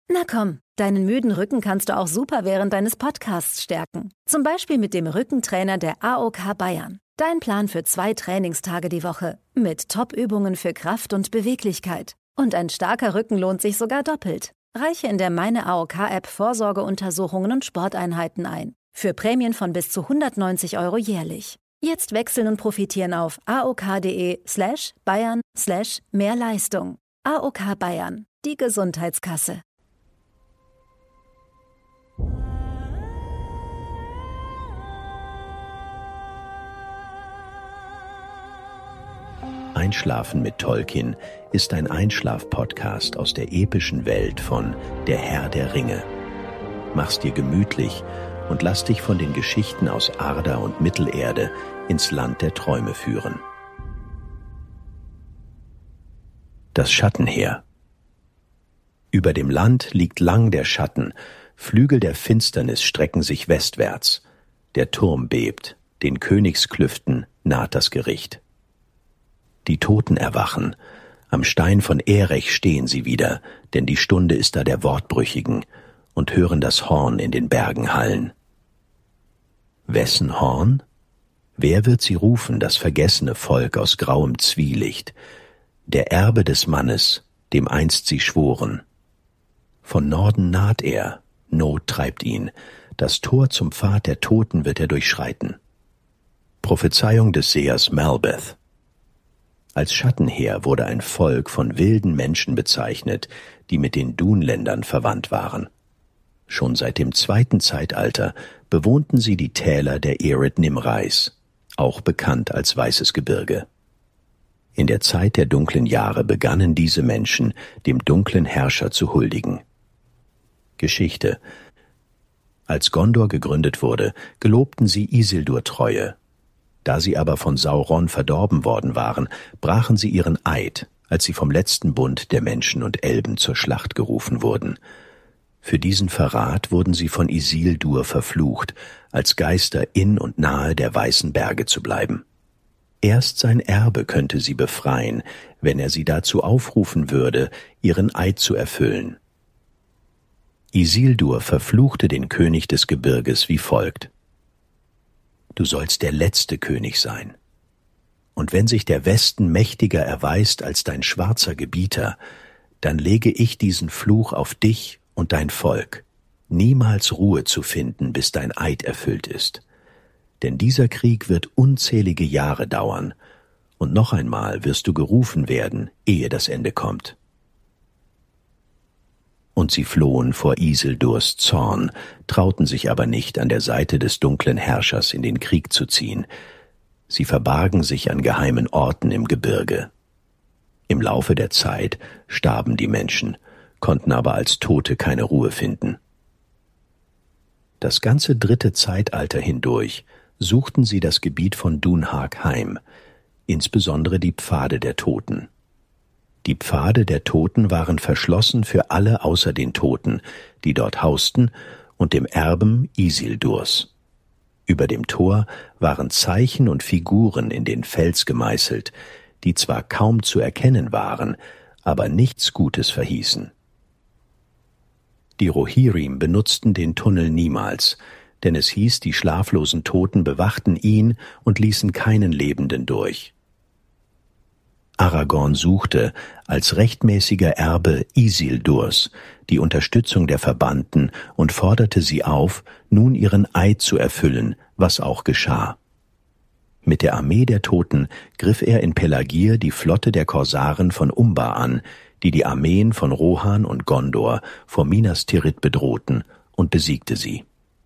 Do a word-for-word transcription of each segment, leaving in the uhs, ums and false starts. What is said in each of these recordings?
Na komm, deinen müden Rücken kannst du auch super während deines Podcasts stärken. Zum Beispiel mit dem Rückentrainer der A O K Bayern. Dein Plan für zwei Trainingstage die Woche. Mit Top-Übungen für Kraft und Beweglichkeit. Und ein starker Rücken lohnt sich sogar doppelt. Reiche in der Meine A O K-App Vorsorgeuntersuchungen und Sporteinheiten ein. Für Prämien von bis zu hundertneunzig Euro jährlich. Jetzt wechseln und profitieren auf aok.de slash Bayern slash mehr Leistung. A O K Bayern, die Gesundheitskasse. Einschlafen mit Tolkien ist ein Einschlaf-Podcast aus der epischen Welt von Der Herr der Ringe. Mach's dir gemütlich und lass dich von den Geschichten aus Arda und Mittelerde ins Land der Träume führen. Das Schattenheer. Über dem Land liegt lang der Schatten, Flügel der Finsternis strecken sich westwärts. Der Turm bebt, den Königsklüften naht das Gericht. Die Toten erwachen, am Stein von Erech stehen sie wieder, denn die Stunde ist da der Wortbrüchigen, und hören das Horn in den Bergen hallen. Wessen Horn? Wer wird sie rufen, das vergessene Volk aus grauem Zwielicht, der Erbe des Mannes, dem einst sie schworen? Von Norden naht er, Not treibt ihn, das Tor zum Pfad der Toten wird er durchschreiten. Prophezeiung des Sehers Malbeth. Als Schattenheer wurde ein Volk von wilden Menschen bezeichnet, die mit den Dunländern verwandt waren. Schon seit dem zweiten Zeitalter bewohnten sie die Täler der Ered Nimrais, auch bekannt als Weißes Gebirge. In der Zeit der dunklen Jahre begannen diese Menschen, dem dunklen Herrscher zu huldigen. Geschichte. Als Gondor gegründet wurde, gelobten sie Isildur Treue. Da sie aber von Sauron verdorben worden waren, brachen sie ihren Eid, als sie vom letzten Bund der Menschen und Elben zur Schlacht gerufen wurden. Für diesen Verrat wurden sie von Isildur verflucht, als Geister in und nahe der weißen Berge zu bleiben. Erst sein Erbe könnte sie befreien, wenn er sie dazu aufrufen würde, ihren Eid zu erfüllen. Isildur verfluchte den König des Gebirges wie folgt: Du sollst der letzte König sein. Und wenn sich der Westen mächtiger erweist als dein schwarzer Gebieter, dann lege ich diesen Fluch auf dich und dein Volk, niemals Ruhe zu finden, bis dein Eid erfüllt ist. Denn dieser Krieg wird unzählige Jahre dauern, und noch einmal wirst du gerufen werden, ehe das Ende kommt. Und sie flohen vor Isildurs Zorn, trauten sich aber nicht, an der Seite des dunklen Herrschers in den Krieg zu ziehen. Sie verbargen sich an geheimen Orten im Gebirge. Im Laufe der Zeit starben die Menschen, konnten aber als Tote keine Ruhe finden. Das ganze dritte Zeitalter hindurch suchten sie das Gebiet von Dunhag heim, insbesondere die Pfade der Toten. Die Pfade der Toten waren verschlossen für alle außer den Toten, die dort hausten, und dem Erben Isildurs. Über dem Tor waren Zeichen und Figuren in den Fels gemeißelt, die zwar kaum zu erkennen waren, aber nichts Gutes verhießen. Die Rohirrim benutzten den Tunnel niemals, denn es hieß, die schlaflosen Toten bewachten ihn und ließen keinen Lebenden durch. Aragorn suchte, als rechtmäßiger Erbe Isildurs, die Unterstützung der Verbannten und forderte sie auf, nun ihren Eid zu erfüllen, was auch geschah. Mit der Armee der Toten griff er in Pelagir die Flotte der Korsaren von Umbar an, die die Armeen von Rohan und Gondor vor Minas Tirith bedrohten, und besiegte sie.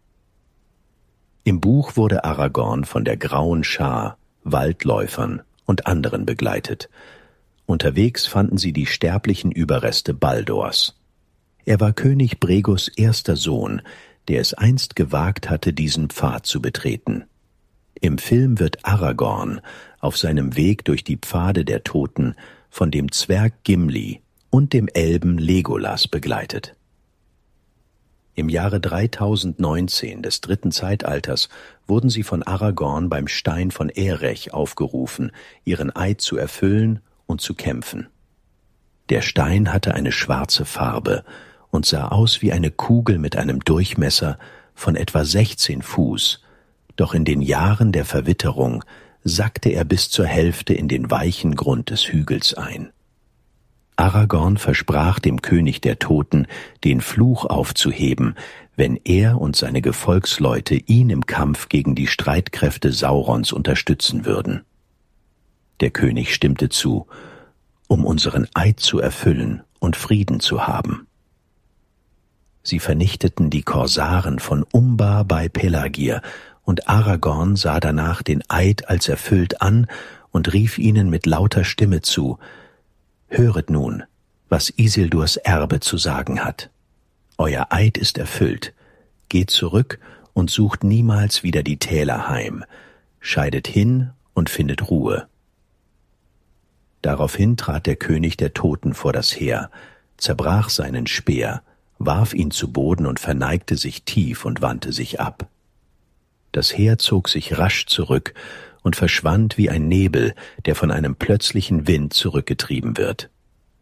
Im Buch wurde Aragorn von der Grauen Schar, Waldläufern und anderen begleitet. Unterwegs fanden sie die sterblichen Überreste Baldors. Er war König Bregus erster Sohn, der es einst gewagt hatte, diesen Pfad zu betreten. Im Film wird Aragorn auf seinem Weg durch die Pfade der Toten von dem Zwerg Gimli und dem Elben Legolas begleitet. Im Jahre dreitausendneunzehn des dritten Zeitalters wurden sie von Aragorn beim Stein von Erech aufgerufen, ihren Eid zu erfüllen und zu kämpfen. Der Stein hatte eine schwarze Farbe, und sah aus wie eine Kugel mit einem Durchmesser von etwa sechzehn Fuß, doch in den Jahren der Verwitterung sackte er bis zur Hälfte in den weichen Grund des Hügels ein. Aragorn versprach dem König der Toten, den Fluch aufzuheben, wenn er und seine Gefolgsleute ihn im Kampf gegen die Streitkräfte Saurons unterstützen würden. Der König stimmte zu, um unseren Eid zu erfüllen und Frieden zu haben. Sie vernichteten die Korsaren von Umbar bei Pelagir, und Aragorn sah danach den Eid als erfüllt an und rief ihnen mit lauter Stimme zu: Höret nun, was Isildurs Erbe zu sagen hat. Euer Eid ist erfüllt. Geht zurück und sucht niemals wieder die Täler heim. Scheidet hin und findet Ruhe. Daraufhin trat der König der Toten vor das Heer, zerbrach seinen Speer, warf ihn zu Boden und verneigte sich tief und wandte sich ab. Das Heer zog sich rasch zurück und verschwand wie ein Nebel, der von einem plötzlichen Wind zurückgetrieben wird.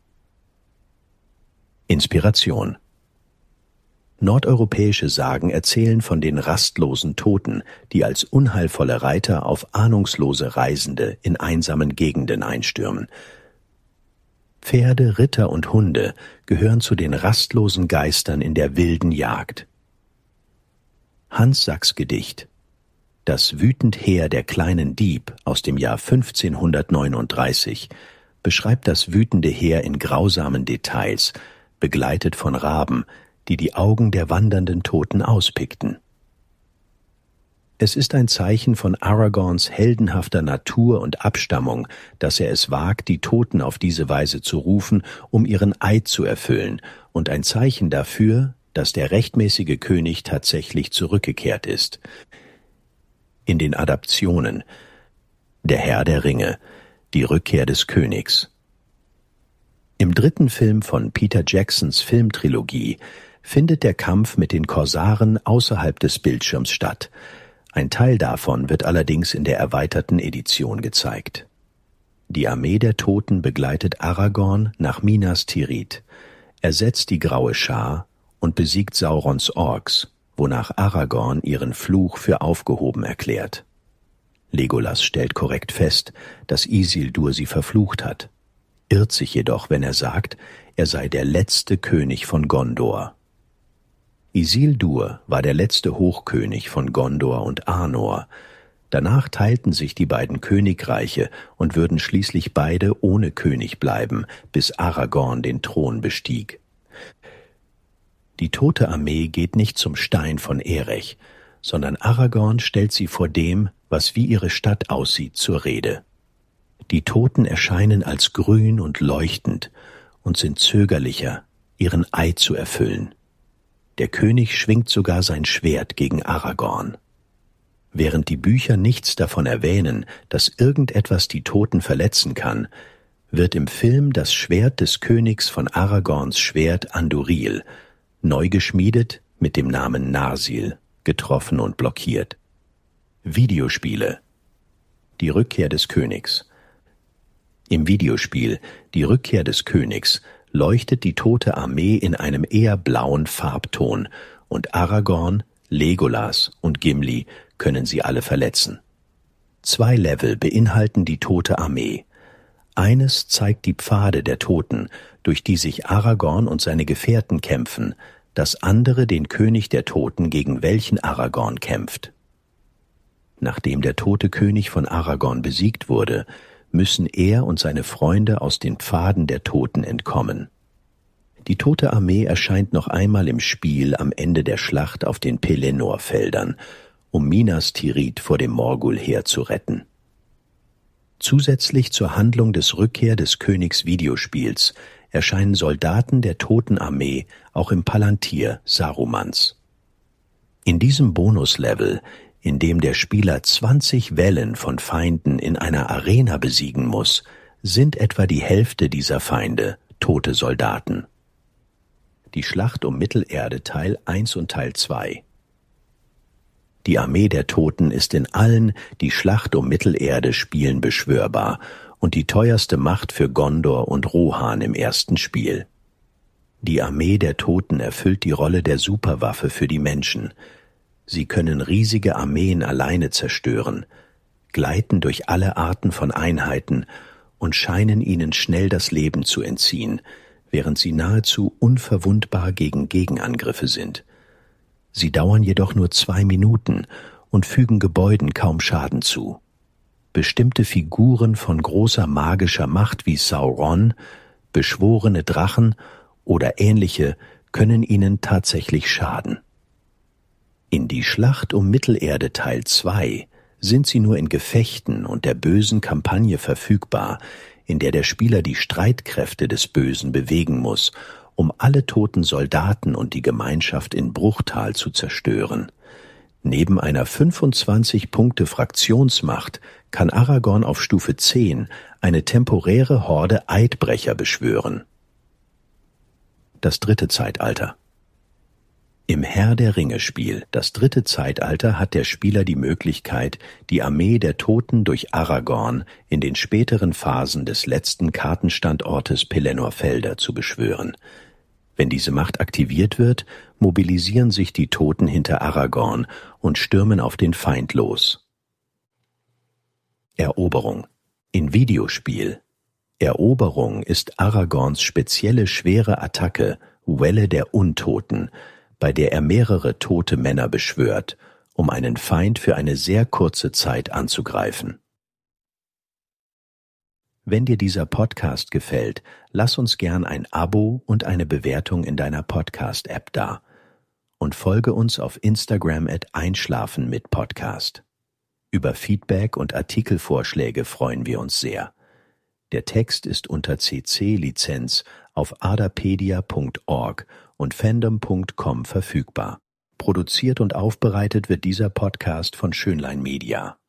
Inspiration. Nordeuropäische Sagen erzählen von den rastlosen Toten, die als unheilvolle Reiter auf ahnungslose Reisende in einsamen Gegenden einstürmen. Pferde, Ritter und Hunde gehören zu den rastlosen Geistern in der wilden Jagd. Hans Sacks Gedicht »Das wütend Heer der kleinen Dieb« aus dem Jahr fünfzehnhundertneununddreißig beschreibt das wütende Heer in grausamen Details, begleitet von Raben, die die Augen der wandernden Toten auspickten. Es ist ein Zeichen von Aragorns heldenhafter Natur und Abstammung, dass er es wagt, die Toten auf diese Weise zu rufen, um ihren Eid zu erfüllen, und ein Zeichen dafür, dass der rechtmäßige König tatsächlich zurückgekehrt ist. In den Adaptionen Der Herr der Ringe, Die Rückkehr des Königs. Im dritten Film von Peter Jacksons Filmtrilogie findet der Kampf mit den Korsaren außerhalb des Bildschirms statt. Ein Teil davon wird allerdings in der erweiterten Edition gezeigt. Die Armee der Toten begleitet Aragorn nach Minas Tirith, ersetzt die Graue Schar und besiegt Saurons Orks, wonach Aragorn ihren Fluch für aufgehoben erklärt. Legolas stellt korrekt fest, dass Isildur sie verflucht hat, irrt sich jedoch, wenn er sagt, er sei der letzte König von Gondor. Isildur war der letzte Hochkönig von Gondor und Arnor. Danach teilten sich die beiden Königreiche und würden schließlich beide ohne König bleiben, bis Aragorn den Thron bestieg. Die tote Armee geht nicht zum Stein von Erech, sondern Aragorn stellt sie vor dem, was wie ihre Stadt aussieht, zur Rede. Die Toten erscheinen als grün und leuchtend und sind zögerlicher, ihren Eid zu erfüllen. Der König schwingt sogar sein Schwert gegen Aragorn. Während die Bücher nichts davon erwähnen, dass irgendetwas die Toten verletzen kann, wird im Film das Schwert des Königs von Aragorns Schwert Anduril, neu geschmiedet mit dem Namen Narsil, getroffen und blockiert. Videospiele. Die Rückkehr des Königs. Im Videospiel Die Rückkehr des Königs leuchtet die tote Armee in einem eher blauen Farbton und Aragorn, Legolas und Gimli können sie alle verletzen. Zwei Level beinhalten die tote Armee. Eines zeigt die Pfade der Toten, durch die sich Aragorn und seine Gefährten kämpfen, das andere den König der Toten, gegen welchen Aragorn kämpft. Nachdem der tote König von Aragorn besiegt wurde, müssen er und seine Freunde aus den Pfaden der Toten entkommen. Die tote Armee erscheint noch einmal im Spiel am Ende der Schlacht auf den Pelennor-Feldern, um Minas Tirith vor dem Morgul-Heer zu retten. Zusätzlich zur Handlung des Rückkehr des Königs Videospiels erscheinen Soldaten der toten Armee auch im Palantir Sarumans. In diesem Bonuslevel, in dem der Spieler zwanzig Wellen von Feinden in einer Arena besiegen muss, sind etwa die Hälfte dieser Feinde tote Soldaten. Die Schlacht um Mittelerde Teil eins und Teil zwei. Die Armee der Toten ist in allen Die Schlacht um Mittelerde Spielen beschwörbar und die teuerste Macht für Gondor und Rohan im ersten Spiel. Die Armee der Toten erfüllt die Rolle der Superwaffe für die Menschen. Sie können riesige Armeen alleine zerstören, gleiten durch alle Arten von Einheiten und scheinen ihnen schnell das Leben zu entziehen, während sie nahezu unverwundbar gegen Gegenangriffe sind. Sie dauern jedoch nur zwei Minuten und fügen Gebäuden kaum Schaden zu. Bestimmte Figuren von großer magischer Macht wie Sauron, beschworene Drachen oder ähnliche können ihnen tatsächlich schaden. In Die Schlacht um Mittelerde Teil zwei sind sie nur in Gefechten und der bösen Kampagne verfügbar, in der der Spieler die Streitkräfte des Bösen bewegen muss, um alle toten Soldaten und die Gemeinschaft in Bruchtal zu zerstören. Neben einer fünfundzwanzig Punkte Fraktionsmacht kann Aragorn auf Stufe zehn eine temporäre Horde Eidbrecher beschwören. Das dritte Zeitalter. Im Herr der Ringe-Spiel, das dritte Zeitalter, hat der Spieler die Möglichkeit, die Armee der Toten durch Aragorn in den späteren Phasen des letzten Kartenstandortes Pelennor Felder zu beschwören. Wenn diese Macht aktiviert wird, mobilisieren sich die Toten hinter Aragorn und stürmen auf den Feind los. Eroberung. In Videospiel. Eroberung ist Aragorns spezielle schwere Attacke, Welle der Untoten, bei der er mehrere tote Männer beschwört, um einen Feind für eine sehr kurze Zeit anzugreifen. Wenn dir dieser Podcast gefällt, lass uns gern ein Abo und eine Bewertung in deiner Podcast-App da und folge uns auf Instagram at Einschlafen mit Podcast. Über Feedback und Artikelvorschläge freuen wir uns sehr. Der Text ist unter C C-Lizenz auf adapedia punkt org und fandom punkt com verfügbar. Produziert und aufbereitet wird dieser Podcast von Schönlein Media.